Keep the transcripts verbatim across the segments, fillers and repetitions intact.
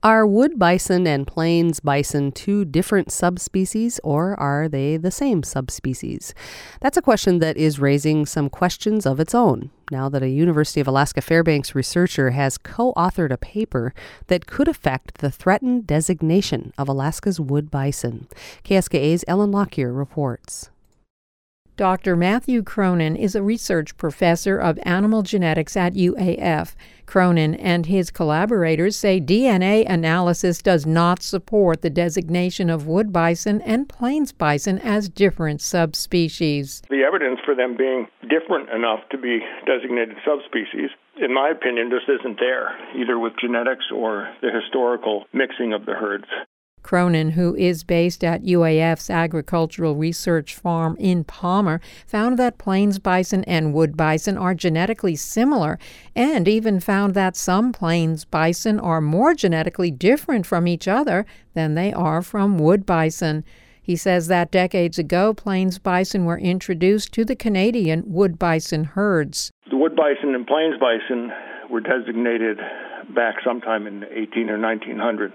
Are wood bison and plains bison two different subspecies, or are they the same subspecies? That's a question that is raising some questions of its own, now that a University of Alaska Fairbanks researcher has co-authored a paper that could affect the threatened designation of Alaska's wood bison. K S K A's Ellen Lockyer reports. Doctor Matthew Cronin is a research professor of animal genetics at U A F. Cronin and his collaborators say D N A analysis does not support the designation of wood bison and plains bison as different subspecies. The evidence for them being different enough to be designated subspecies, in my opinion, just isn't there, either with genetics or the historical mixing of the herds. Cronin, who is based at U A F's Agricultural Research Farm in Palmer, found that plains bison and wood bison are genetically similar, and even found that some plains bison are more genetically different from each other than they are from wood bison. He says that decades ago, plains bison were introduced to the Canadian wood bison herds. The wood bison and plains bison were designated back sometime in the eighteen or nineteen hundreds.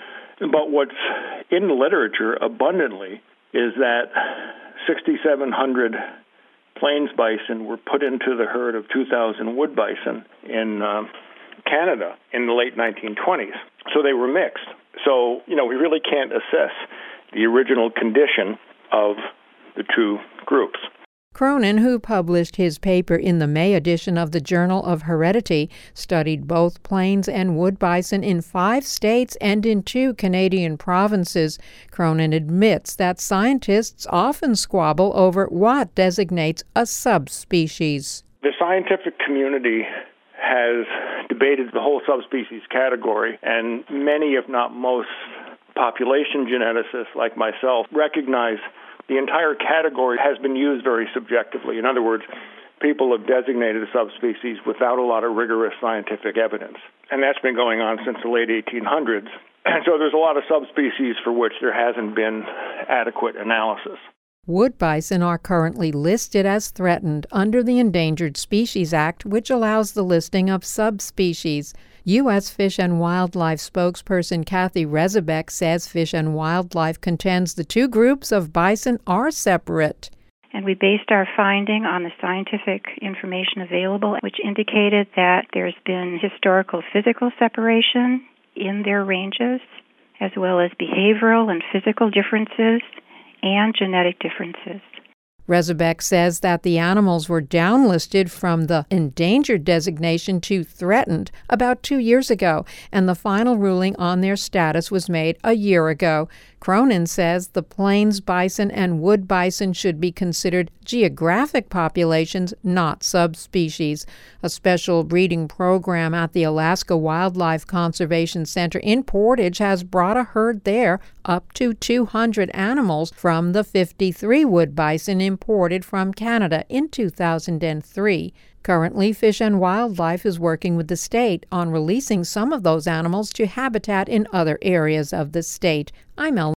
But what's in the literature abundantly is that sixty-seven hundred plains bison were put into the herd of two thousand wood bison in uh, Canada in the late nineteen twenties. So they were mixed. So, you know, we really can't assess the original condition of the two groups. Cronin, who published his paper in the May edition of the Journal of Heredity, studied both plains and wood bison in five states and in two Canadian provinces. Cronin admits that scientists often squabble over what designates a subspecies. The scientific community has debated the whole subspecies category, and many, if not most, population geneticists like myself recognize the entire category has been used very subjectively. In other words, people have designated a subspecies without a lot of rigorous scientific evidence. And that's been going on since the late eighteen hundreds. And so there's a lot of subspecies for which there hasn't been adequate analysis. Wood bison are currently listed as threatened under the Endangered Species Act, which allows the listing of subspecies. U S Fish and Wildlife spokesperson Kathy Rezabek says Fish and Wildlife contends the two groups of bison are separate. And we based our finding on the scientific information available, which indicated that there's been historical physical separation in their ranges, as well as behavioral and physical differences and genetic differences. Rezabek says that the animals were downlisted from the endangered designation to threatened about two years ago, and the final ruling on their status was made a year ago. Cronin says the plains bison and wood bison should be considered geographic populations, not subspecies. A special breeding program at the Alaska Wildlife Conservation Center in Portage has brought a herd there up to two hundred animals from the fifty-three wood bison imported from Canada in two thousand three. Currently, Fish and Wildlife is working with the state on releasing some of those animals to habitat in other areas of the state. I'm Ellen